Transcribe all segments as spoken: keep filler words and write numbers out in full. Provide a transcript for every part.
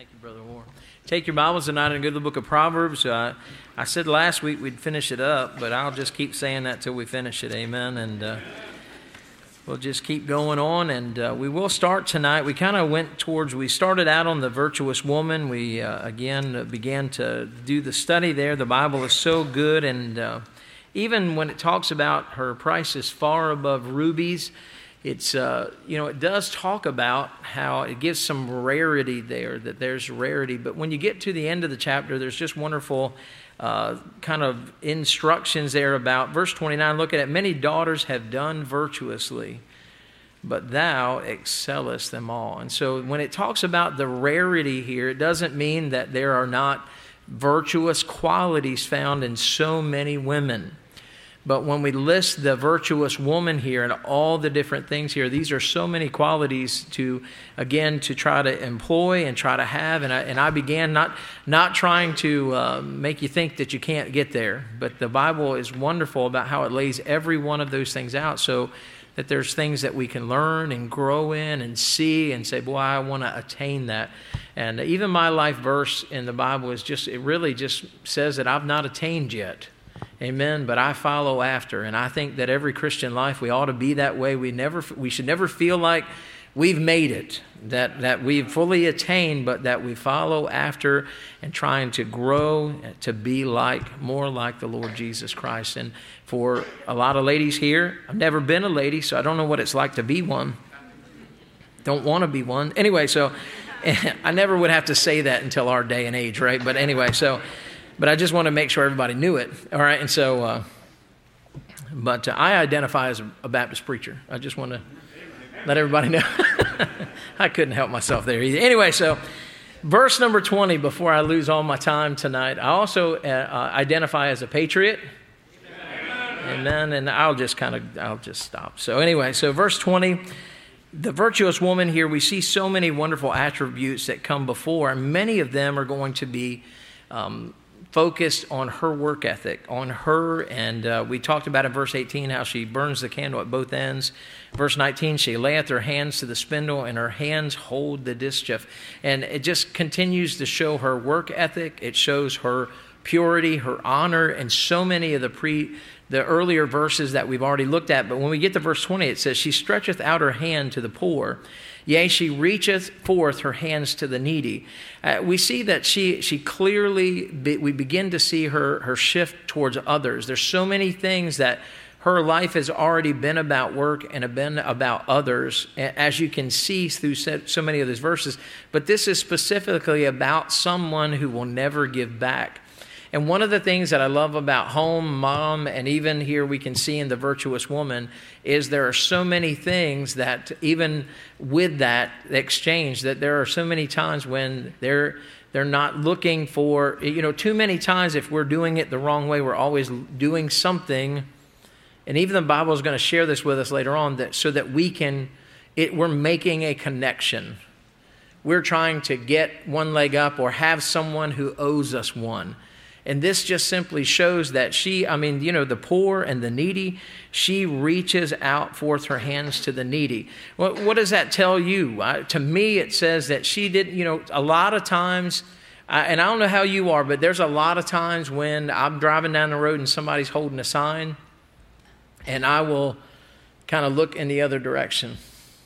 Thank you, Brother Warren. Take your Bibles tonight and go to the book of Proverbs. Uh, I said last week we'd finish it up, but I'll just keep saying that till we finish it. Amen. And uh, we'll just keep going on, and uh, we will start tonight. We kind of went towards, we started out on the virtuous woman. We, uh, again, uh, began to do the study there. The Bible is so good, and uh, even when it talks about her price is far above rubies, It's, uh, you know, it does talk about how it gives some rarity there, that there's rarity. But when you get to the end of the chapter, there's just wonderful uh, kind of instructions there about verse twenty-nine. Look at it. Many daughters have done virtuously, but thou excellest them all. And so when it talks about the rarity here, it doesn't mean that there are not virtuous qualities found in so many women. But when we list the virtuous woman here and all the different things here, these are so many qualities to, again, to try to employ and try to have. And I, and I began not, not trying to uh, make you think that you can't get there. But the Bible is wonderful about how it lays every one of those things out so that there's things that we can learn and grow in and see and say, boy, I want to attain that. And even my life verse in the Bible is just, it really just says that I've not attained yet. Amen. But I follow after, and I think that every Christian life we ought to be that way. We never, we should never feel like we've made it, that that we've fully attained, but that we follow after and trying to grow to be like more like the Lord Jesus Christ. And for a lot of ladies here, I've never been a lady, so I don't know what it's like to be one. Don't want to be one. Anyway, so I never would have to say that until our day and age, right? But anyway, so. But I just want to make sure everybody knew it, all right? And so, uh, but uh, I identify as a Baptist preacher. I just want to let everybody know. I couldn't help myself there either. Anyway, so verse number twenty, before I lose all my time tonight, I also uh, uh, identify as a patriot. Amen. Amen. And I'll just kind of, I'll just stop. So anyway, so verse twenty, the virtuous woman here, we see so many wonderful attributes that come before, and many of them are going to be um focused on her work ethic, on her, and uh, we talked about in verse eighteen how she burns the candle at both ends. Verse nineteen, she layeth her hands to the spindle, and her hands hold the distaff. And it just continues to show her work ethic. It shows her purity, her honor, and so many of the pre the earlier verses that we've already looked at. But when we get to verse twenty, it says, she stretcheth out her hand to the poor. Yea, she reacheth forth her hands to the needy. Uh, we see that she she clearly, be, we begin to see her, her shift towards others. There's so many things that her life has already been about work and been about others, as you can see through so many of these verses. But this is specifically about someone who will never give back. And one of the things that I love about home, mom, and even here we can see in the virtuous woman is there are so many things that even with that exchange, that there are so many times when they're they're not looking for, you know, too many times if we're doing it the wrong way, we're always doing something. And even the Bible is going to share this with us later on, that so that we can, it we're making a connection. We're trying to get one leg up or have someone who owes us one. And this just simply shows that she, I mean, you know, the poor and the needy, she reaches out forth her hands to the needy. What, what does that tell you? Uh, to me, it says that she did, you know, a lot of times, uh, and I don't know how you are, but there's a lot of times when I'm driving down the road and somebody's holding a sign, and I will kind of look in the other direction.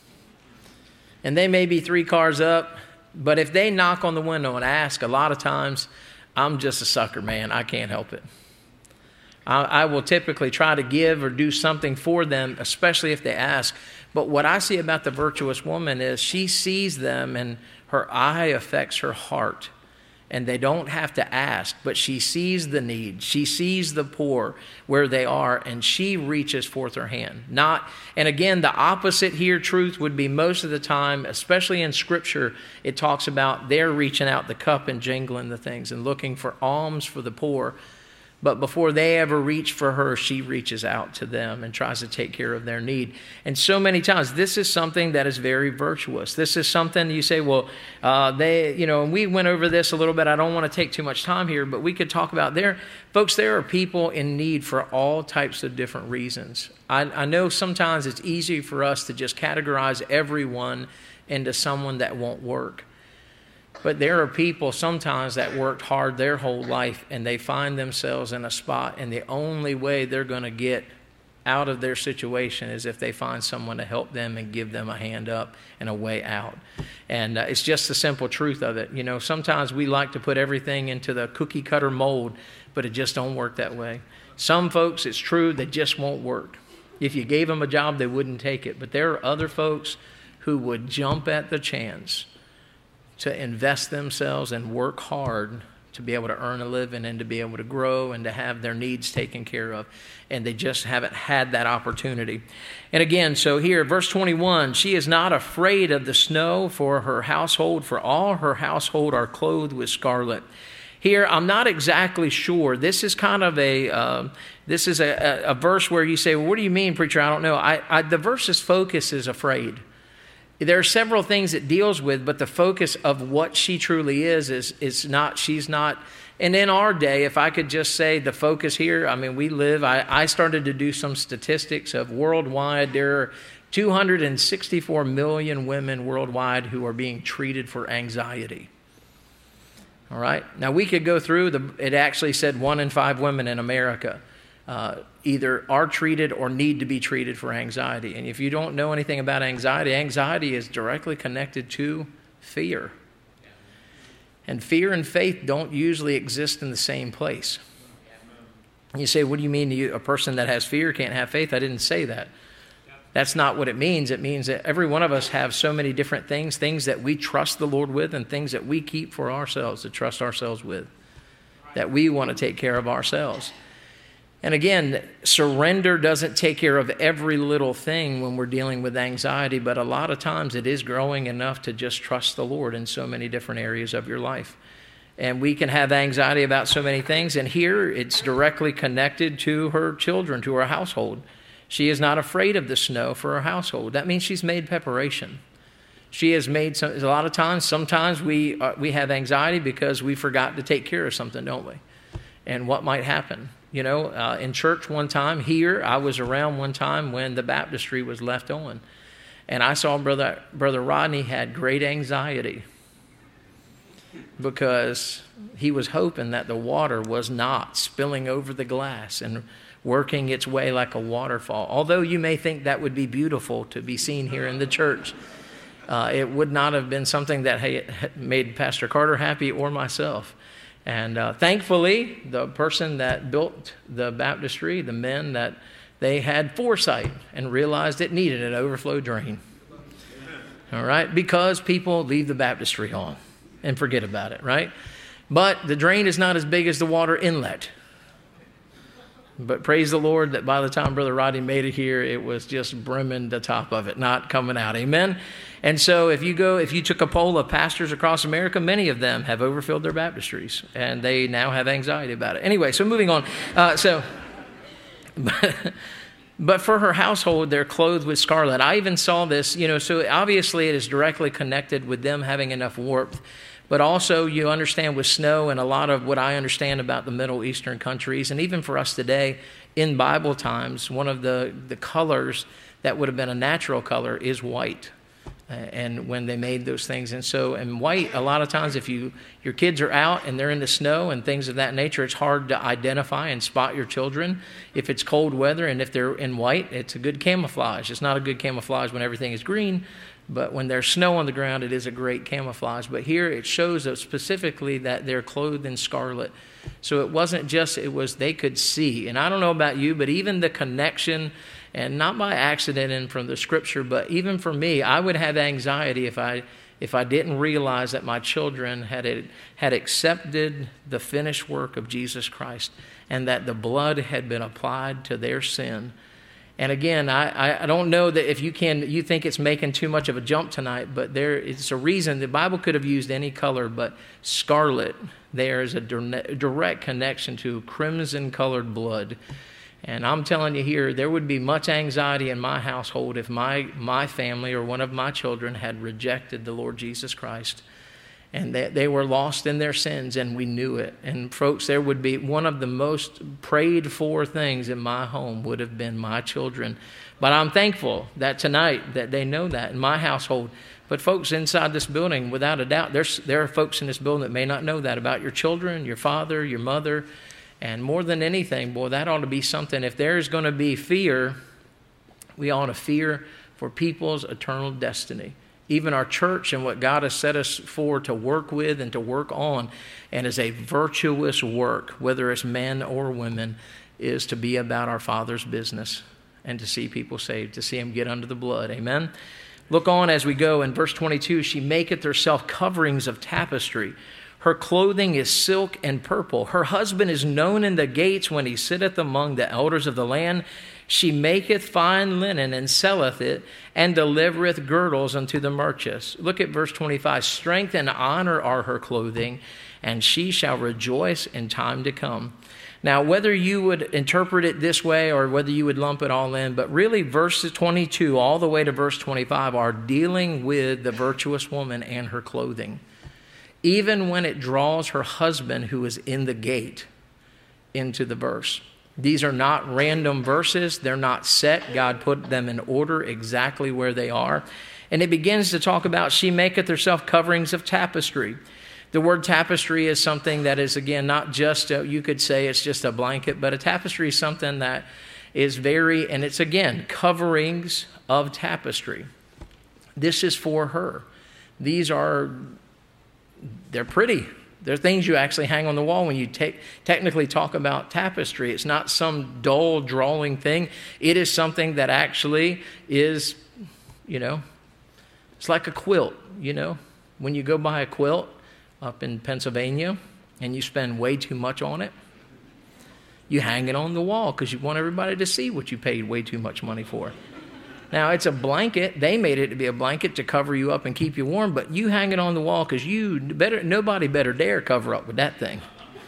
And they may be three cars up, but if they knock on the window and ask, a lot of times, I'm just a sucker, man. I can't help it. I, I will typically try to give or do something for them, especially if they ask. But what I see about the virtuous woman is she sees them and her eye affects her heart. And they don't have to ask, but she sees the need. She sees the poor where they are, and she reaches forth her hand. Not, and again, the opposite here, truth, would be most of the time, especially in Scripture, it talks about they're reaching out the cup and jingling the things and looking for alms for the poor. But before they ever reach for her, she reaches out to them and tries to take care of their need. And so many times, this is something that is very virtuous. This is something you say, well, uh, they, you know, and we went over this a little bit. I don't want to take too much time here, but we could talk about there. Folks, there are people in need for all types of different reasons. I, I know sometimes it's easy for us to just categorize everyone into someone that won't work. But there are people sometimes that worked hard their whole life and they find themselves in a spot, and the only way they're going to get out of their situation is if they find someone to help them and give them a hand up and a way out. And uh, it's just the simple truth of it. You know, sometimes we like to put everything into the cookie cutter mold, but it just don't work that way. Some folks, it's true, they just won't work. If you gave them a job, they wouldn't take it. But there are other folks who would jump at the chance to invest themselves and work hard to be able to earn a living and to be able to grow and to have their needs taken care of. And they just haven't had that opportunity. And again, so here, verse twenty-one, she is not afraid of the snow for her household, for all her household are clothed with scarlet. Here, I'm not exactly sure. This is kind of a, uh, this is a, a, a verse where you say, well, what do you mean, preacher? I don't know. I, I, the verse's focus is afraid. There are several things it deals with, but the focus of what she truly is, is, is not, she's not. And in our day, if I could just say the focus here, I mean, we live, I, I started to do some statistics of worldwide, there are two hundred sixty-four million women worldwide who are being treated for anxiety. All right. Now we could go through the, it actually said one in five women in America uh, either are treated or need to be treated for anxiety. And if you don't know anything about anxiety, anxiety is directly connected to fear. And fear and faith don't usually exist in the same place. You say, what do you mean you, a person that has fear can't have faith? I didn't say that. That's not what it means. It means that every one of us have so many different things, things that we trust the Lord with and things that we keep for ourselves to trust ourselves with, that we want to take care of ourselves. And again, surrender doesn't take care of every little thing when we're dealing with anxiety, but a lot of times it is growing enough to just trust the Lord in so many different areas of your life. And we can have anxiety about so many things, and here it's directly connected to her children, to her household. She is not afraid of the snow for her household. That means she's made preparation. She has made some, a lot of times, sometimes we uh, we have anxiety because we forgot to take care of something, don't we? And what might happen? You know, uh, in church one time, here, I was around one time when the baptistry was left on. And I saw Brother, Brother Rodney had great anxiety because he was hoping that the water was not spilling over the glass and working its way like a waterfall. Although you may think that would be beautiful to be seen here in the church, uh, it would not have been something that had made Pastor Carter happy or myself. And uh, thankfully, the person that built the baptistry, the men, that they had foresight and realized it needed an overflow drain. All right? Because people leave the baptistry on and forget about it, right? But the drain is not as big as the water inlet. But praise the Lord that by the time Brother Roddy made it here, it was just brimming the top of it, not coming out. Amen? And so if you go, if you took a poll of pastors across America, many of them have overfilled their baptistries, and they now have anxiety about it. Anyway, so moving on. Uh, so, but, but for her household, they're clothed with scarlet. I even saw this, you know, so obviously it is directly connected with them having enough warmth. But also you understand with snow and a lot of what I understand about the Middle Eastern countries, and even for us today in Bible times, one of the, the colors that would have been a natural color is white. Uh, and when they made those things. And so, and white, a lot of times if you your kids are out and they're in the snow and things of that nature, it's hard to identify and spot your children. If it's cold weather and if they're in white, it's a good camouflage. It's not a good camouflage when everything is green, but when there's snow on the ground, it is a great camouflage. But here it shows us specifically that they're clothed in scarlet. So it wasn't just, it was they could see. And I don't know about you, but even the connection, and not by accident and from the scripture, but even for me, I would have anxiety if I if I didn't realize that my children had had accepted the finished work of Jesus Christ and that the blood had been applied to their sin. And again, I, I don't know that if you can, you think it's making too much of a jump tonight, but there it's a reason. The Bible could have used any color, but scarlet, there is a direct connection to crimson-colored blood. And I'm telling you here, there would be much anxiety in my household if my, my family or one of my children had rejected the Lord Jesus Christ. And they, they were lost in their sins, and we knew it. And folks, there would be one of the most prayed for things in my home would have been my children. But I'm thankful that tonight that they know that. In my household, But folks inside this building, without a doubt, there's, there are folks in this building that may not know that about your children, your father, your mother. And more than anything, boy, that ought to be something. If there's going to be fear, we ought to fear for people's eternal destiny. Even our church and what God has set us for to work with and to work on, and as a virtuous work, whether it's men or women, is to be about our Father's business and to see people saved, to see them get under the blood. Amen? Look on as we go in verse twenty-two. She maketh herself coverings of tapestry. Her clothing is silk and purple. Her husband is known in the gates when he sitteth among the elders of the land. She maketh fine linen and selleth it, and delivereth girdles unto the merchants. Look at verse twenty-five. Strength and honor are her clothing, and she shall rejoice in time to come. Now, whether you would interpret it this way or whether you would lump it all in, but really verses twenty-two all the way to verse twenty-five are dealing with the virtuous woman and her clothing. Even when it draws her husband, who is in the gate, into the verse. These are not random verses. They're not set. God put them in order exactly where they are. And it begins to talk about, she maketh herself coverings of tapestry. The word tapestry is something that is, again, not just, a, you could say it's just a blanket, but a tapestry is something that is very, and it's, again, coverings of tapestry. This is for her. These are, they're pretty. They're things you actually hang on the wall when you take, technically talk about tapestry. It's not some dull drawing thing. It is something that actually is, you know, it's like a quilt, you know. When you go buy a quilt up in Pennsylvania and you spend way too much on it, you hang it on the wall because you want everybody to see what you paid way too much money for. Now, it's a blanket. They made it to be a blanket to cover you up and keep you warm, but you hang it on the wall because you better, nobody better dare cover up with that thing,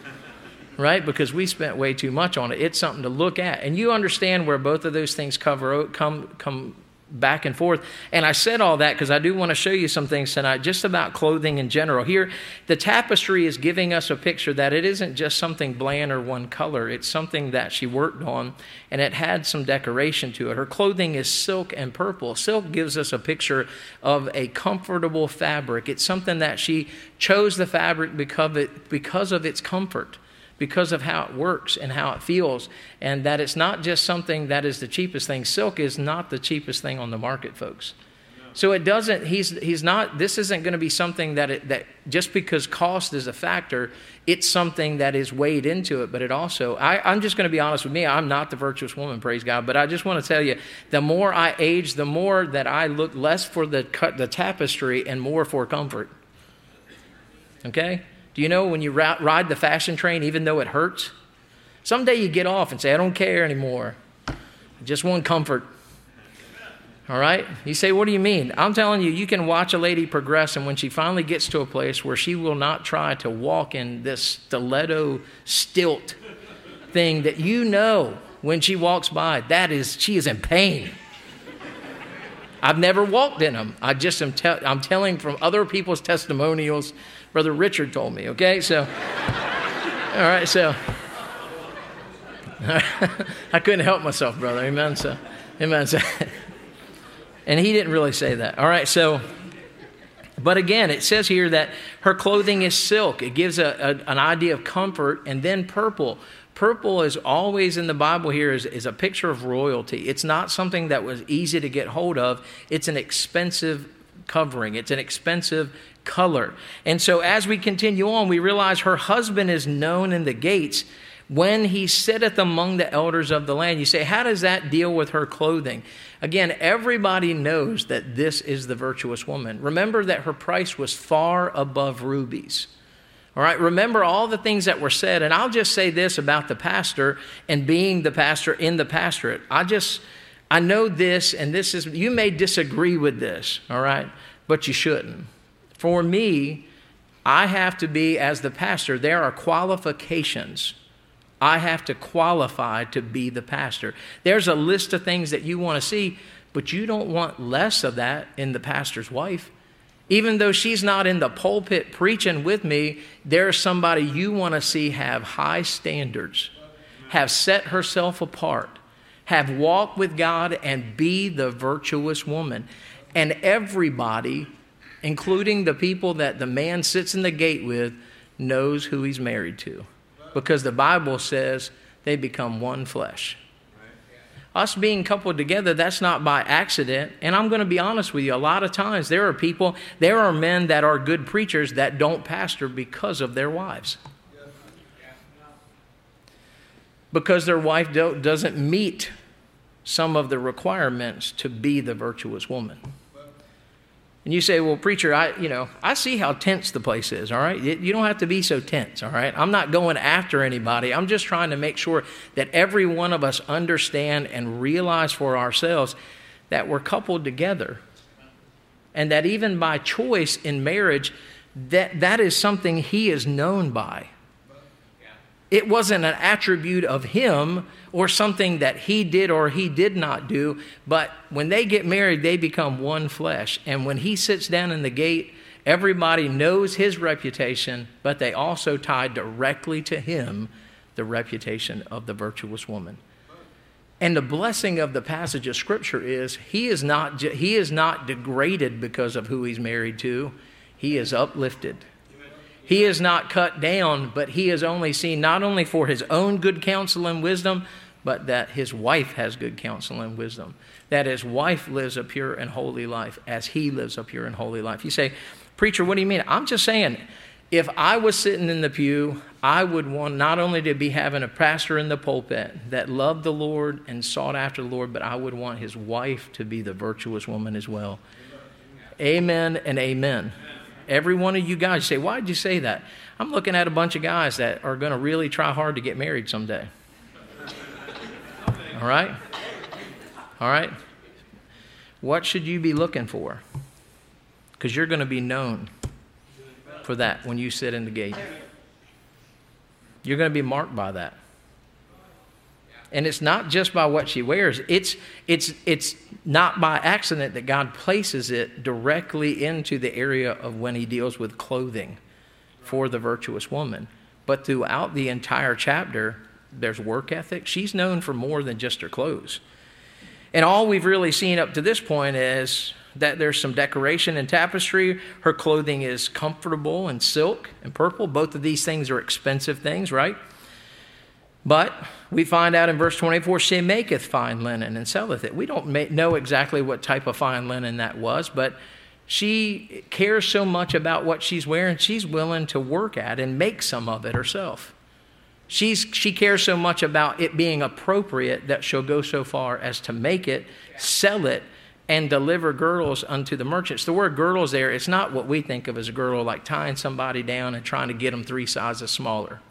right? Because we spent way too much on it. It's something to look at. And you understand where both of those things cover come come back and forth. And I said all that because I do want to show you some things tonight just about clothing in general. Here, the tapestry is giving us a picture that it isn't just something bland or one color. It's something that she worked on, and it had some decoration to it. Her clothing is silk and purple. Silk gives us a picture of a comfortable fabric. It's something that she chose the fabric because of, it, because of its comfort, because of how it works and how it feels, and that it's not just something that is the cheapest thing. Silk is not the cheapest thing on the market, folks. So it doesn't, he's he's not, this isn't going to be something that, it, that just because cost is a factor, it's something that is weighed into it, but it also, I, I'm just going to be honest with me, I'm not the virtuous woman, praise God, but I just want to tell you, the more I age, the more that I look less for the cut, the tapestry and more for comfort. Okay? Do you know when you ride the fashion train, even though it hurts, someday you get off and say, I don't care anymore. I just want comfort. All right? You say, what do you mean? I'm telling you, you can watch a lady progress, and when she finally gets to a place where she will not try to walk in this stiletto stilt thing that you know when she walks by, that is, she is in pain. I've never walked in them. I just am te- I'm telling from other people's testimonials. Brother Richard told me, okay? So, all right, so, I couldn't help myself, brother, amen? So, amen. So, and he didn't really say that. All right, so, but again, it says here that her clothing is silk. It gives a, a, an idea of comfort, and then purple. Purple is always in the Bible here is, is a picture of royalty. It's not something that was easy to get hold of. It's an expensive covering. It's an expensive color. And so as we continue on, we realize her husband is known in the gates when he sitteth among the elders of the land. You say, how does that deal with her clothing? Again, everybody knows that this is the virtuous woman. Remember that her price was far above rubies. All right, remember all the things that were said. And I'll just say this about the pastor and being the pastor in the pastorate. I just, I know this, and this is, you may disagree with this, all right, but you shouldn't. For me, I have to be, as the pastor, there are qualifications. I have to qualify to be the pastor. There's a list of things that you want to see, but you don't want less of that in the pastor's wife. Even though she's not in the pulpit preaching with me, there's somebody you want to see have high standards, have set herself apart, have walked with God, and be the virtuous woman. And everybody including the people that the man sits in the gate with, knows who he's married to. Because the Bible says they become one flesh. Us being coupled together, that's not by accident. And I'm going to be honest with you, a lot of times there are people, there are men that are good preachers that don't pastor because of their wives. Because their wife do, doesn't meet some of the requirements to be the virtuous woman. And you say, well, preacher, I, you know, I see how tense the place is, all right? You don't have to be so tense, all right? I'm not going after anybody. I'm just trying to make sure that every one of us understand and realize for ourselves that we're coupled together. And that even by choice in marriage, that, that is something he is known by. It wasn't an attribute of him or something that he did or he did not do. But when they get married, they become one flesh. And when he sits down in the gate, everybody knows his reputation, but they also tie directly to him the reputation of the virtuous woman. And the blessing of the passage of Scripture is he is not, he is not degraded because of who he's married to. He is uplifted. He is not cut down, but he is only seen not only for his own good counsel and wisdom, but that his wife has good counsel and wisdom. That his wife lives a pure and holy life as he lives a pure and holy life. You say, preacher, what do you mean? I'm just saying, if I was sitting in the pew, I would want not only to be having a pastor in the pulpit that loved the Lord and sought after the Lord, but I would want his wife to be the virtuous woman as well. Amen and amen. Every one of you guys say, why did you say that? I'm looking at a bunch of guys that are going to really try hard to get married someday. All right? All right? What should you be looking for? Because you're going to be known for that when you sit in the gate. You're going to be marked by that. And it's not just by what she wears. It's it's it's not by accident that God places it directly into the area of when he deals with clothing for the virtuous woman. But throughout the entire chapter, there's work ethic. She's known for more than just her clothes. And all we've really seen up to this point is that there's some decoration and tapestry. Her clothing is comfortable and silk and purple. Both of these things are expensive things, right? But we find out in verse twenty-four, she maketh fine linen and selleth it. We don't know exactly what type of fine linen that was, but she cares so much about what she's wearing, she's willing to work at and make some of it herself. She's, she cares so much about it being appropriate that she'll go so far as to make it, sell it, and deliver girdles unto the merchants. The word girdles there, it's not what we think of as a girdle, like tying somebody down and trying to get them three sizes smaller.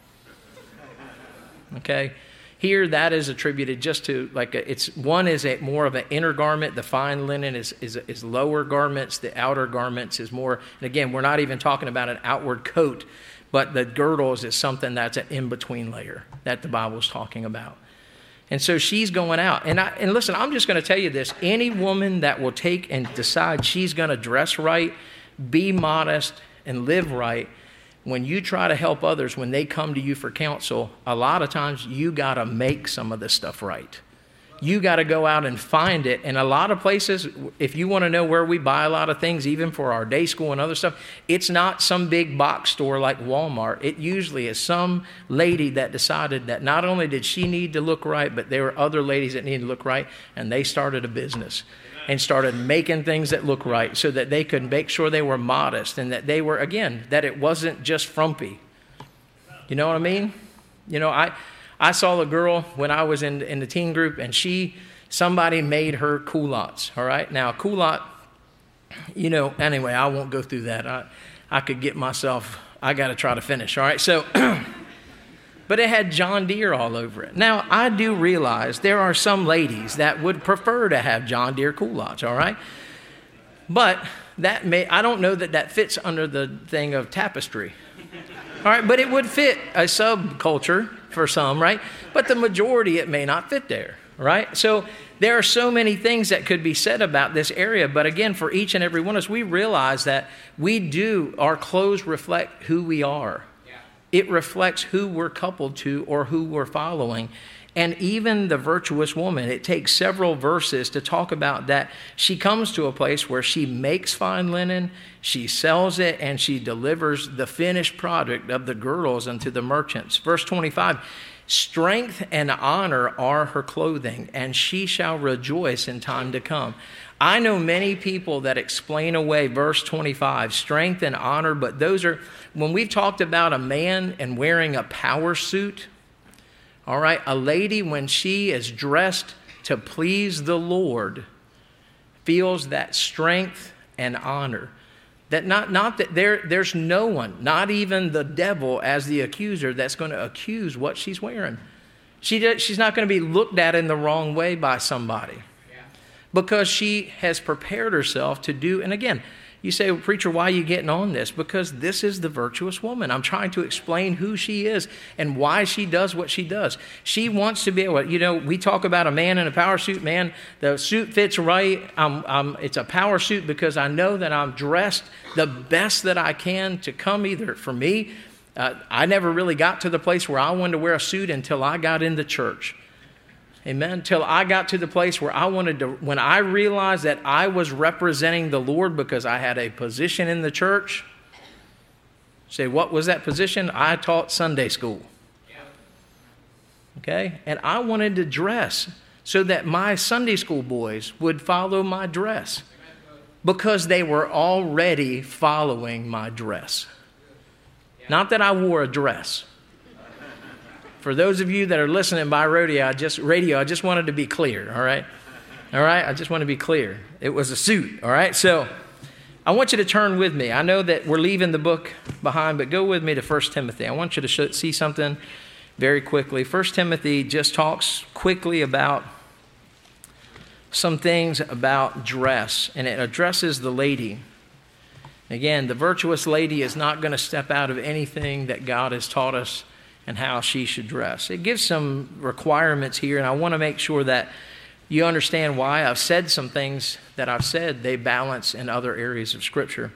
Okay, here that is attributed just to like a, it's one is a more of an inner garment. The fine linen is, is is lower garments. The outer garments is more. And again, we're not even talking about an outward coat, but the girdles is something that's an in between layer that the Bible's talking about. And so she's going out. And I, and listen, I'm just going to tell you this: any woman that will take and decide she's going to dress right, be modest, and live right. When you try to help others, when they come to you for counsel, a lot of times you got to make some of this stuff right. You got to go out and find it. And a lot of places, if you want to know where we buy a lot of things, even for our day school and other stuff, it's not some big box store like Walmart. It usually is some lady that decided that not only did she need to look right, but there were other ladies that needed to look right, and they started a business and started making things that look right so that they could make sure they were modest and that they were, again, that it wasn't just frumpy. You know what I mean? You know, I I saw a girl when I was in, in the teen group, and she, somebody made her culottes, all right? Now, a culotte, you know, anyway, I won't go through that. I, I could get myself, I got to try to finish, all right? So, but it had John Deere all over it. Now, I do realize there are some ladies that would prefer to have John Deere culottes, all right? But that may, I don't know that that fits under the thing of tapestry, all right? But it would fit a subculture for some, right? But the majority, it may not fit there, right? So there are so many things that could be said about this area. But again, for each and every one of us, we realize that we do, our clothes reflect who we are. It reflects who we're coupled to or who we're following. And even the virtuous woman, it takes several verses to talk about that. She comes to a place where she makes fine linen, she sells it, and she delivers the finished product of the girdles unto the merchants. Verse twenty-five, strength and honor are her clothing, and she shall rejoice in time to come. I know many people that explain away verse twenty-five, strength and honor, but those are, when we've talked about a man and wearing a power suit, all right, a lady, when she is dressed to please the Lord, feels that strength and honor. That not, not that there, there's no one, not even the devil as the accuser, that's going to accuse what she's wearing. She, she's not going to be looked at in the wrong way by somebody. Because she has prepared herself to do, and again, you say, well, preacher, why are you getting on this? Because this is the virtuous woman. I'm trying to explain who she is and why she does what she does. She wants to be able, you know, we talk about a man in a power suit. Man, the suit fits right. I'm, I'm, it's a power suit because I know that I'm dressed the best that I can to come either for me. Uh, I never really got to the place where I wanted to wear a suit until I got into church. Amen. Until I got to the place where I wanted to, when I realized that I was representing the Lord because I had a position in the church. Say, what was that position? I taught Sunday school. Okay. And I wanted to dress so that my Sunday school boys would follow my dress because they were already following my dress. Not that I wore a dress. For those of you that are listening by radio, I just radio, I just wanted to be clear, all right? All right? I just want to be clear. It was a suit, all right? So I want you to turn with me. I know that we're leaving the book behind, but go with me to First Timothy. I want you to show, see something very quickly. First Timothy just talks quickly about some things about dress, and it addresses the lady. Again, the virtuous lady is not going to step out of anything that God has taught us and how she should dress. It gives some requirements here, and I want to make sure that you understand why I've said some things that I've said. They balance in other areas of Scripture.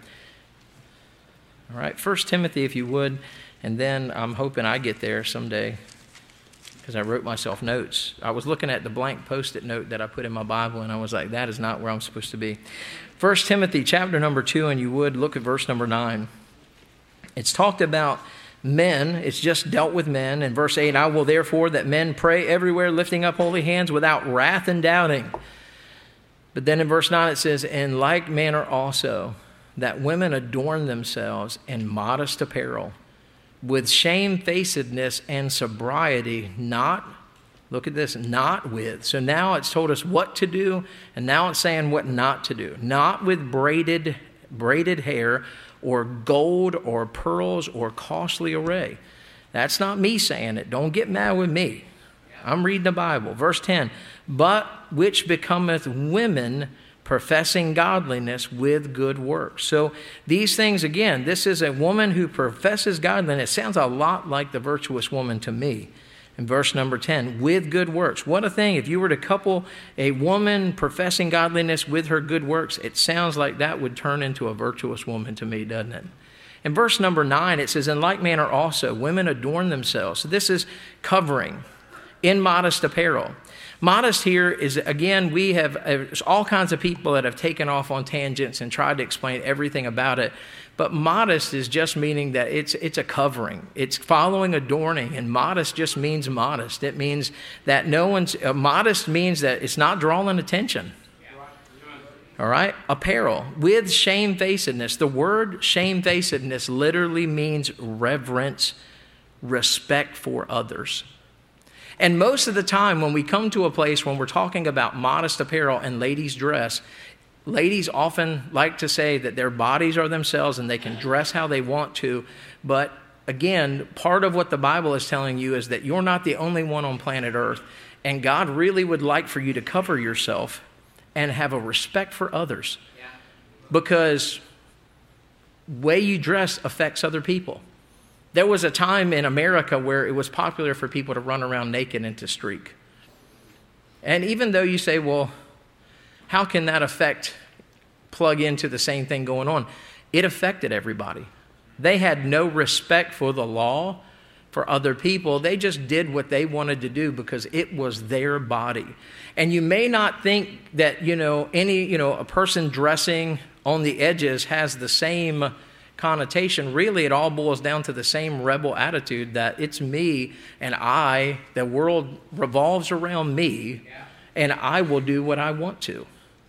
All right, First Timothy, if you would, and then I'm hoping I get there someday because I wrote myself notes. I was looking at the blank Post-it note that I put in my Bible, and I was like, that is not where I'm supposed to be. First Timothy chapter number two, and you would look at verse number nine. It's talked about men, it's just dealt with men. In verse eight, I will therefore that men pray everywhere, lifting up holy hands without wrath and doubting. But then in verse nine it says, in like manner also, that women adorn themselves in modest apparel, with shamefacedness and sobriety, not, look at this, not with. So now it's told us what to do, and now it's saying what not to do. Not with braided, braided hair, or gold, or pearls, or costly array. That's not me saying it. Don't get mad with me. I'm reading the Bible. Verse ten, but which becometh women professing godliness with good works. So these things, again, this is a woman who professes godliness. It sounds a lot like the virtuous woman to me. In verse number ten, with good works. What a thing. If you were to couple a woman professing godliness with her good works, it sounds like that would turn into a virtuous woman to me, doesn't it? In verse number nine, it says, in like manner also, women adorn themselves. So this is covering in modest apparel. Modest here is, again, we have there's all kinds of people that have taken off on tangents and tried to explain everything about it. But modest is just meaning that it's it's a covering. It's following adorning, and modest just means modest. It means that no one's, uh, modest means that it's not drawing attention. All right? Apparel with shamefacedness. The word shamefacedness literally means reverence, respect for others. And most of the time when we come to a place when we're talking about modest apparel and ladies' dress, ladies often like to say that their bodies are themselves and they can dress how they want to. But again, part of what the Bible is telling you is that you're not the only one on planet Earth. And God really would like for you to cover yourself and have a respect for others. Because the way you dress affects other people. There was a time in America where it was popular for people to run around naked and to streak. And even though you say, well, how can that affect, plug into the same thing going on? It affected everybody. They had no respect for the law, for other people. They just did what they wanted to do because it was their body. And you may not think that, you know, any, you know, a person dressing on the edges has the same connotation. Really, it all boils down to the same rebel attitude that it's me and I, the world revolves around me, and I will do what I want to.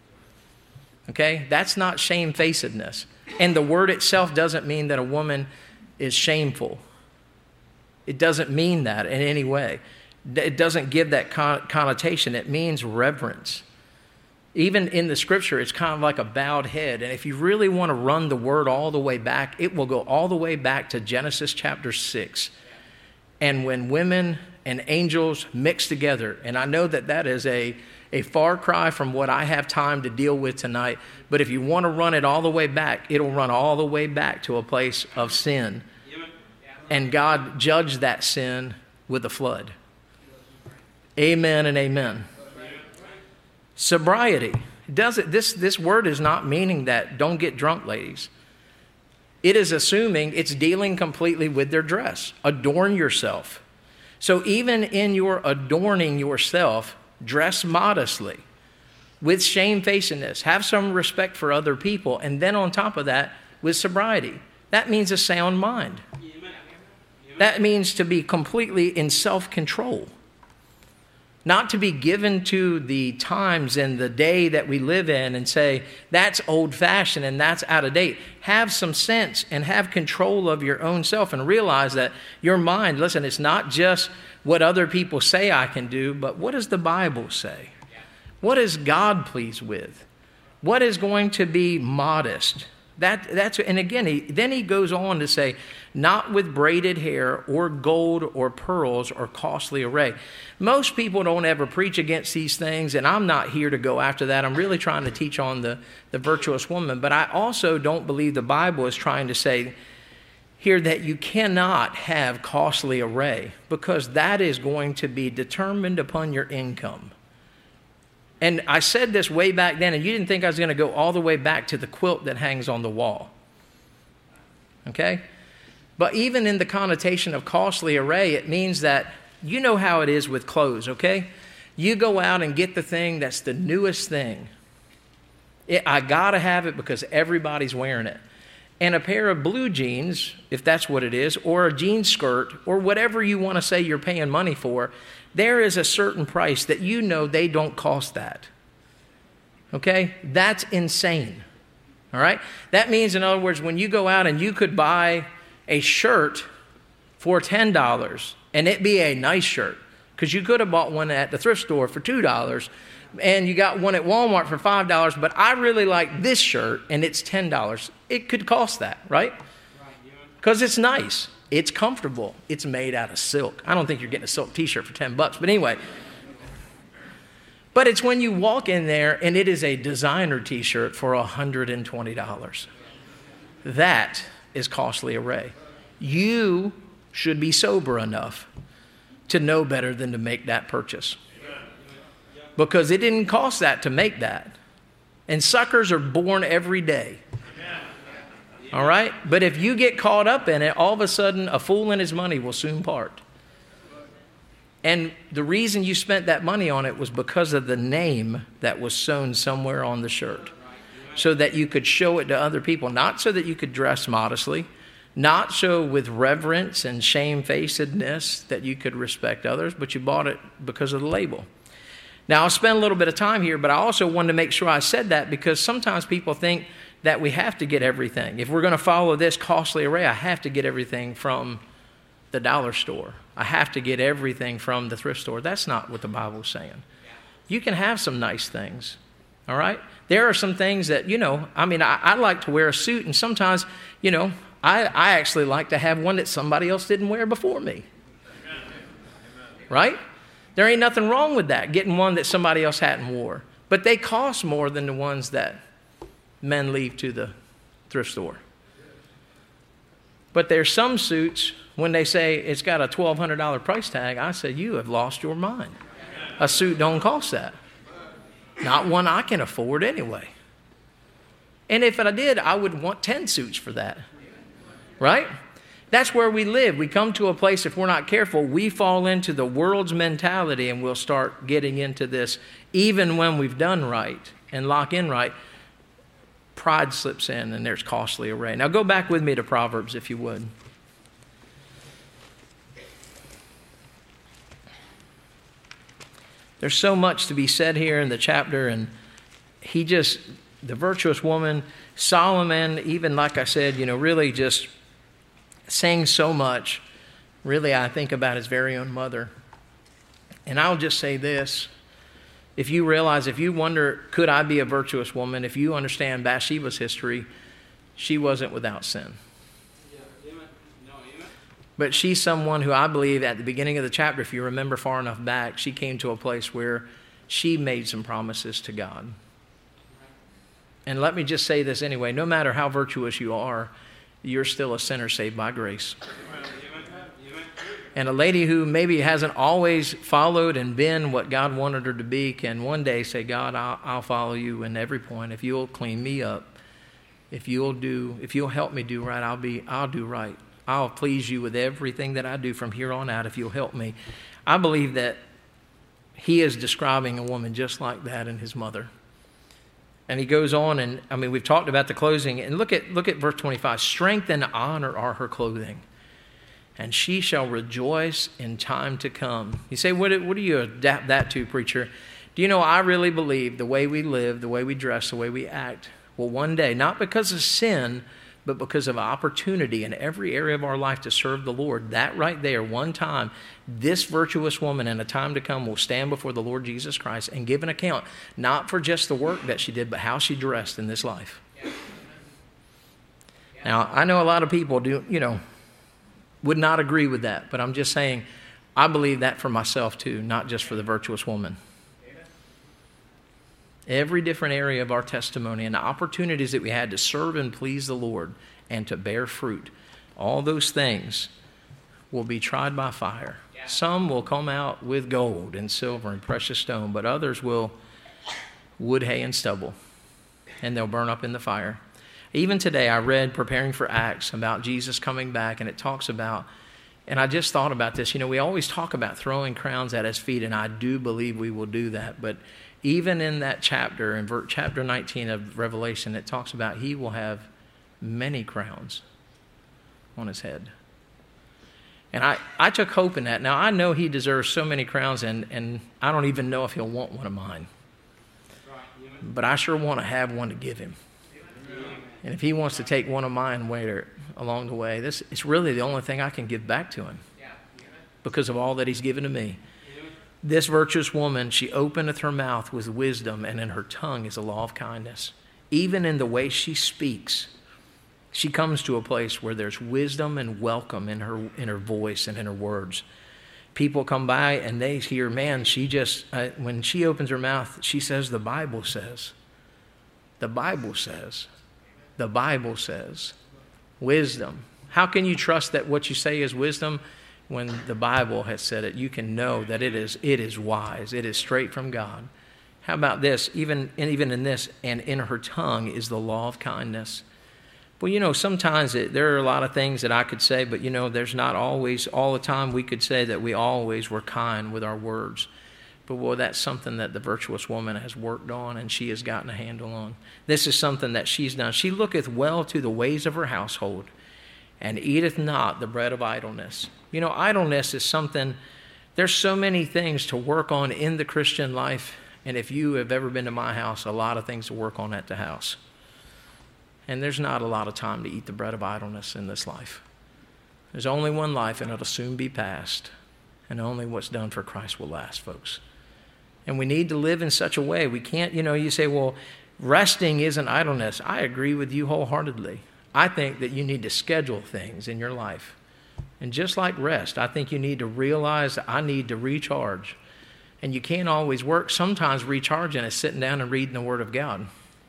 Okay? That's not shamefacedness. And the word itself doesn't mean that a woman is shameful. It doesn't mean that in any way. It doesn't give that connotation. It means reverence. Even in the scripture, it's kind of like a bowed head. And if you really want to run the word all the way back, it will go all the way back to Genesis chapter six. And when women and angels mix together, and I know that that is a, a far cry from what I have time to deal with tonight, but if you want to run it all the way back, it'll run all the way back to a place of sin. And God judged that sin with a flood. Amen and amen. Sobriety. Does it, this, this word is not meaning that don't get drunk, ladies. It is assuming it's dealing completely with their dress. Adorn yourself. So even in your adorning yourself, dress modestly, with shamefacedness. Have some respect for other people. And then on top of that, with sobriety. That means a sound mind. That means to be completely in self-control. Not to be given to the times and the day that we live in and say, that's old-fashioned and that's out of date. Have some sense and have control of your own self and realize that your mind, listen, it's not just what other people say I can do, but what does the Bible say? What is God pleased with? What is going to be modest? That, that's, and again, he, then he goes on to say, not with braided hair or gold or pearls or costly array. Most people don't ever preach against these things, and I'm not here to go after that. I'm really trying to teach on the, the virtuous woman. But I also don't believe the Bible is trying to say here that you cannot have costly array, because that is going to be determined upon your income. And I said this way back then, and you didn't think I was going to go all the way back to the quilt that hangs on the wall. Okay? But even in the connotation of costly array, it means that you know how it is with clothes, okay? You go out and get the thing that's the newest thing. It, I got to have it because everybody's wearing it. And a pair of blue jeans, if that's what it is, or a jean skirt, or whatever you want to say you're paying money for, there is a certain price that you know they don't cost that. Okay? That's insane. All right? That means, in other words, when you go out and you could buy a shirt for ten dollars, and it be a nice shirt, because you could have bought one at the thrift store for two dollars, and you got one at Walmart for five dollars, but I really like this shirt, and it's ten dollars. It could cost that, right? Because it's nice. It's comfortable. It's made out of silk. I don't think you're getting a silk t-shirt for ten bucks, but anyway. But it's when you walk in there, and it is a designer t-shirt for one hundred twenty dollars. That is costly array. You should be sober enough to know better than to make that purchase. Because it didn't cost that to make that. And suckers are born every day. All right? But if you get caught up in it, all of a sudden a fool and his money will soon part. And the reason you spent that money on it was because of the name that was sewn somewhere on the shirt. So that you could show it to other people. Not so that you could dress modestly. Not so with reverence and shamefacedness that you could respect others. But you bought it because of the label. Now, I'll spend a little bit of time here, but I also wanted to make sure I said that because sometimes people think that we have to get everything. If we're going to follow this costly array, I have to get everything from the dollar store. I have to get everything from the thrift store. That's not what the Bible is saying. You can have some nice things, all right? There are some things that, you know, I mean, I, I like to wear a suit, and sometimes, you know, I, I actually like to have one that somebody else didn't wear before me, right? There ain't nothing wrong with that, getting one that somebody else hadn't wore. But they cost more than the ones that men leave to the thrift store. But there's some suits, when they say it's got a twelve hundred dollars price tag, I say, you have lost your mind. A suit don't cost that. Not one I can afford anyway. And if I did, I would want ten suits for that. Right? That's where we live. We come to a place, if we're not careful, we fall into the world's mentality and we'll start getting into this even when we've done right and lock in right. Pride slips in and there's costly array. Now go back with me to Proverbs if you would. There's so much to be said here in the chapter, and he just, the virtuous woman, Solomon, even like I said, you know, really just saying so much. Really, I think about his very own mother. And I'll just say this. If you realize, if you wonder, could I be a virtuous woman? If you understand Bathsheba's history, she wasn't without sin. But she's someone who I believe at the beginning of the chapter, if you remember far enough back, she came to a place where she made some promises to God. And let me just say this anyway, no matter how virtuous you are, you're still a sinner saved by grace. And a lady who maybe hasn't always followed and been what God wanted her to be can one day say, God, I'll, I'll follow you in every point. If you'll clean me up, if you'll do, if you'll help me do right, I'll be, I'll do right. I'll please you with everything that I do from here on out if you'll help me. I believe that he is describing a woman just like that in his mother. And he goes on, and I mean, we've talked about the closing. And look at look at verse twenty-five. Strength and honor are her clothing, and she shall rejoice in time to come. You say, what, what do you adapt that to, preacher? Do you know, I really believe the way we live, the way we dress, the way we act, will one day, not because of sin, but because of opportunity in every area of our life to serve the Lord, that right there, one time, this virtuous woman in a time to come will stand before the Lord Jesus Christ and give an account, not for just the work that she did, but how she dressed in this life. Yeah. Yeah. Now, I know a lot of people do, you know, would not agree with that, but I'm just saying, I believe that for myself too, not just for the virtuous woman. Every different area of our testimony and the opportunities that we had to serve and please the Lord and to bear fruit, all those things will be tried by fire. Yeah. Some will come out with gold and silver and precious stone, but others will wood, hay, and stubble, and they'll burn up in the fire. Even today, I read Preparing for Acts about Jesus coming back, and it talks about, and I just thought about this, you know, we always talk about throwing crowns at his feet, and I do believe we will do that, but even in that chapter, in chapter nineteen of Revelation, it talks about he will have many crowns on his head. And I, I took hope in that. Now, I know he deserves so many crowns, and, and I don't even know if he'll want one of mine. But I sure want to have one to give him. And if he wants to take one of mine later along the way, this it's really the only thing I can give back to him because of all that he's given to me. This virtuous woman, she openeth her mouth with wisdom, and in her tongue is a law of kindness. Even in the way she speaks, she comes to a place where there's wisdom and welcome in her in her voice and in her words. People come by and they hear, man, she just, uh, when she opens her mouth, she says, the Bible says. The Bible says. The Bible says. Wisdom. How can you trust that what you say is wisdom? When the Bible has said it, you can know that it is it is wise. It is straight from God. How about this? Even, even in this, and in her tongue is the law of kindness. Well, you know, sometimes it, there are a lot of things that I could say, but, you know, there's not always, all the time we could say that we always were kind with our words. But, well, that's something that the virtuous woman has worked on and she has gotten a handle on. This is something that she's done. She looketh well to the ways of her household, and eateth not the bread of idleness. You know, idleness is something, there's so many things to work on in the Christian life. And if you have ever been to my house, a lot of things to work on at the house. And there's not a lot of time to eat the bread of idleness in this life. There's only one life, and it'll soon be past. And only what's done for Christ will last, folks. And we need to live in such a way. We can't, you know, you say, well, resting isn't idleness. I agree with you wholeheartedly. I think that you need to schedule things in your life. And just like rest, I think you need to realize that I need to recharge. And you can't always work. Sometimes recharging is sitting down and reading the Word of God.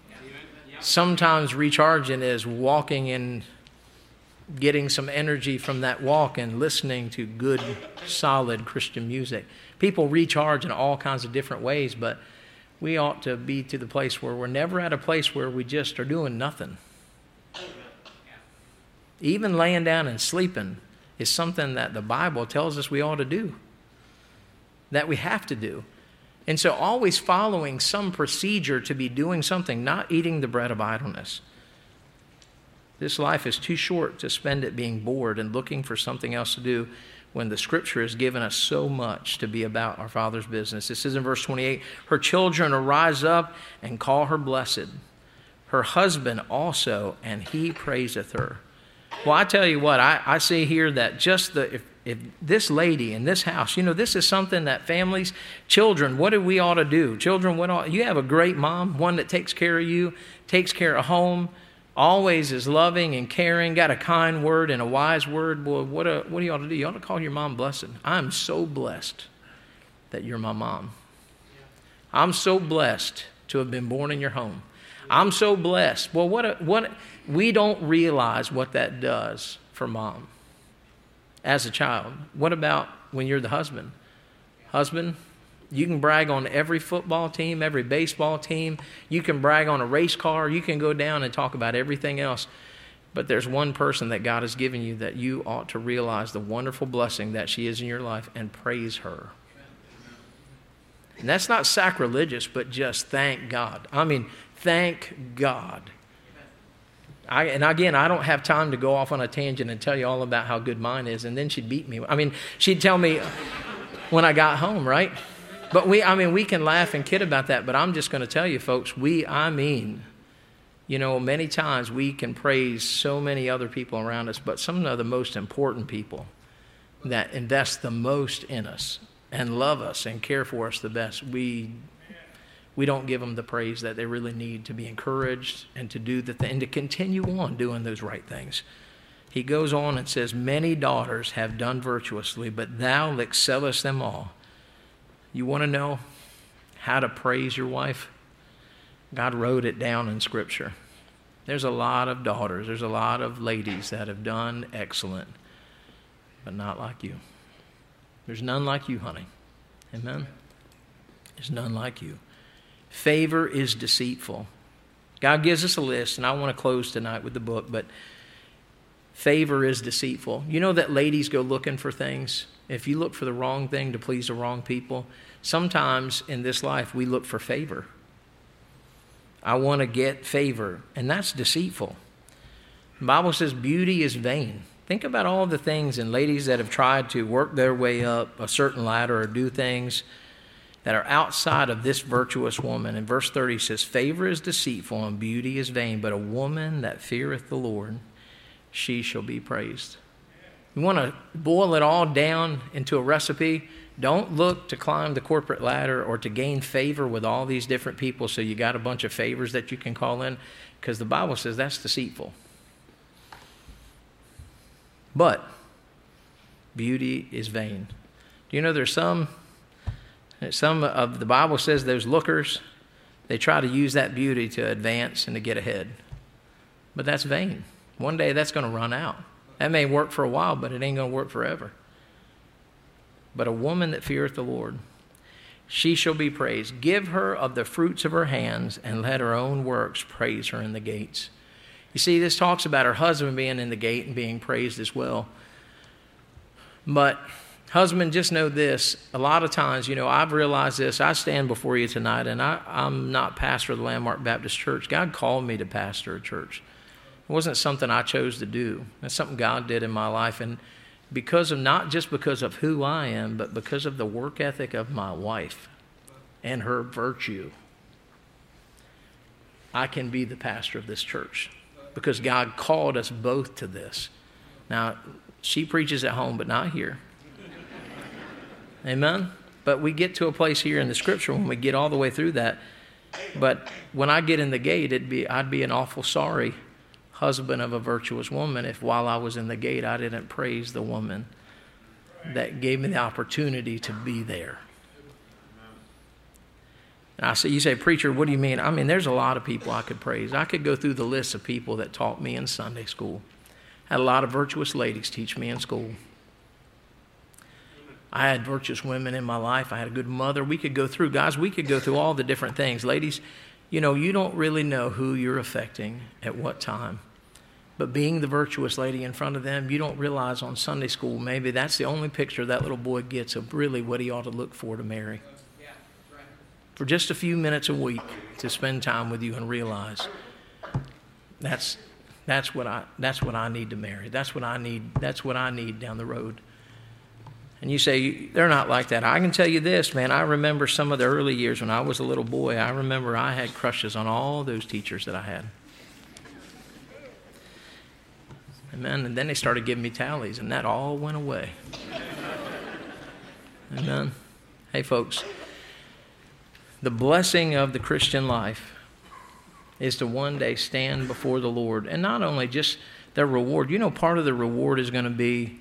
Sometimes recharging is walking and getting some energy from that walk and listening to good, solid Christian music. People recharge in all kinds of different ways, but we ought to be to the place where we're never at a place where we just are doing nothing. Even laying down and sleeping is something that the Bible tells us we ought to do, that we have to do. And so always following some procedure to be doing something, not eating the bread of idleness. This life is too short to spend it being bored and looking for something else to do when the Scripture has given us so much to be about our Father's business. It says in verse twenty-eight, her children arise up and call her blessed, her husband also, and he praiseth her. Well, I tell you what, I, I see here that just the, if, if this lady in this house, you know, this is something that families, children, what do we ought to do? Children, what ought, you have a great mom, one that takes care of you, takes care of home, always is loving and caring, got a kind word and a wise word. Boy, what, a, what do you ought to do? You ought to call your mom blessed. I'm so blessed that you're my mom. I'm so blessed to have been born in your home. I'm so blessed. Well, what a, what a, we don't realize what that does for mom as a child. What about when you're the husband? Husband, you can brag on every football team, every baseball team. You can brag on a race car. You can go down and talk about everything else. But there's one person that God has given you that you ought to realize the wonderful blessing that she is in your life and praise her. And that's not sacrilegious, but just thank God. I mean, thank God. I, and again, I don't have time to go off on a tangent and tell you all about how good mine is, and then she'd beat me. I mean, she'd tell me when I got home, right? But we, I mean, we can laugh and kid about that, but I'm just going to tell you, folks, we, I mean, you know, many times we can praise so many other people around us, but some of the most important people that invest the most in us and love us and care for us the best, we we don't give them the praise that they really need to be encouraged and to do the thing, and to continue on doing those right things. He goes on and says, many daughters have done virtuously, but thou excellest them all. You want to know how to praise your wife? God wrote it down in Scripture. There's a lot of daughters, there's a lot of ladies that have done excellent, but not like you. There's none like you, honey. Amen? There's none like you. Favor is deceitful. God gives us a list, and I want to close tonight with the book, but favor is deceitful. You know that ladies go looking for things? If you look for the wrong thing to please the wrong people, sometimes in this life we look for favor. I want to get favor, and that's deceitful. The Bible says beauty is vain. Think about all the things and ladies that have tried to work their way up a certain ladder or do things that are outside of this virtuous woman. In verse thirty says, favor is deceitful and beauty is vain, but a woman that feareth the Lord, she shall be praised. You want to boil it all down into a recipe? Don't look to climb the corporate ladder or to gain favor with all these different people so you got a bunch of favors that you can call in, because the Bible says that's deceitful. But beauty is vain. Do you know there's some, some of the Bible says those lookers, they try to use that beauty to advance and to get ahead. But that's vain. One day that's going to run out. That may work for a while, but it ain't going to work forever. But a woman that feareth the Lord, she shall be praised. Give her of the fruits of her hands, and let her own works praise her in the gates. You see, this talks about her husband being in the gate and being praised as well. But husband, just know this. A lot of times, you know, I've realized this. I stand before you tonight, and I, I'm not pastor of the Landmark Baptist Church. God called me to pastor a church. It wasn't something I chose to do. It's something God did in my life. And because of, not just because of who I am, but because of the work ethic of my wife and her virtue, I can be the pastor of this church because God called us both to this. Now, she preaches at home, but not here. Amen? But we get to a place here in the Scripture when we get all the way through that. But when I get in the gate, it'd be I'd be an awful sorry husband of a virtuous woman if while I was in the gate I didn't praise the woman that gave me the opportunity to be there. And I say, you say, preacher, what do you mean? I mean, there's a lot of people I could praise. I could go through the list of people that taught me in Sunday school. I had a lot of virtuous ladies teach me in school. I had virtuous women in my life. I had a good mother. We could go through, guys, we could go through all the different things. Ladies, you know, you don't really know who you're affecting at what time. But being the virtuous lady in front of them, you don't realize on Sunday school, maybe that's the only picture that little boy gets of really what he ought to look for to marry. For just a few minutes a week to spend time with you and realize that's that's what I that's what I need to marry. That's what I need. That's what I need down the road. And you say, they're not like that. I can tell you this, man. I remember some of the early years when I was a little boy. I remember I had crushes on all those teachers that I had. Amen. And then they started giving me tallies, and that all went away. Amen. Hey, folks, the blessing of the Christian life is to one day stand before the Lord. And not only just their reward. You know, part of the reward is going to be,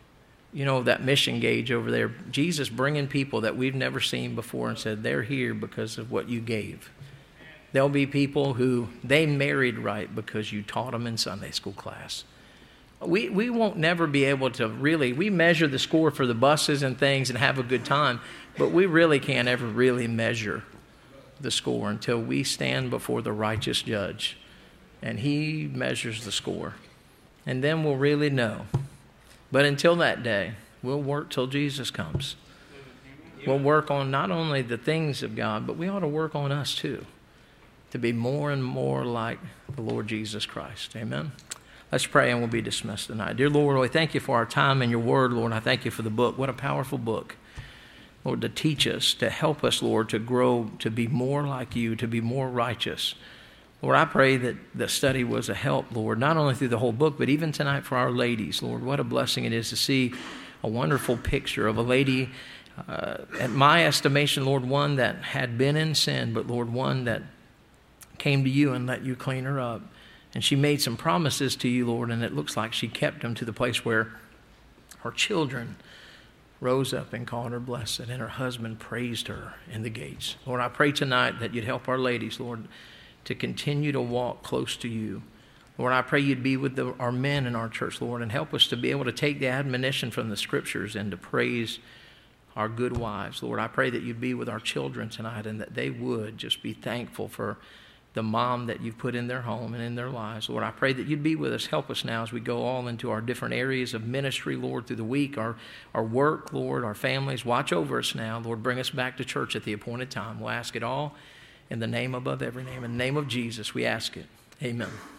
you know, that mission gauge over there. Jesus bringing people that we've never seen before and said, they're here because of what you gave. There'll be people who they married right because you taught them in Sunday school class. We we won't never be able to really, we measure the score for the buses and things and have a good time, but we really can't ever really measure the score until we stand before the righteous judge and he measures the score. And then we'll really know. But until that day, we'll work till Jesus comes. We'll work on not only the things of God, but we ought to work on us too, to be more and more like the Lord Jesus Christ. Amen. Let's pray and we'll be dismissed tonight. Dear Lord, we thank you for our time in your word, Lord. I thank you for the book. What a powerful book, Lord, to teach us, to help us, Lord, to grow, to be more like you, to be more righteous. Lord, I pray that the study was a help, Lord, not only through the whole book, but even tonight for our ladies, Lord. What a blessing it is to see a wonderful picture of a lady, uh, at my estimation, Lord, one that had been in sin, but, Lord, one that came to you and let you clean her up. And she made some promises to you, Lord, and it looks like she kept them to the place where her children rose up and called her blessed, and her husband praised her in the gates. Lord, I pray tonight that you'd help our ladies, Lord, to continue to walk close to you. Lord, I pray you'd be with the, our men in our church, Lord, and help us to be able to take the admonition from the Scriptures and to praise our good wives. Lord, I pray that you'd be with our children tonight and that they would just be thankful for the mom that you've put in their home and in their lives. Lord, I pray that you'd be with us. Help us now as we go all into our different areas of ministry, Lord, through the week, our, our work, Lord, our families. Watch over us now. Lord, bring us back to church at the appointed time. We'll ask it all in the name above every name. In the name of Jesus, we ask it. Amen.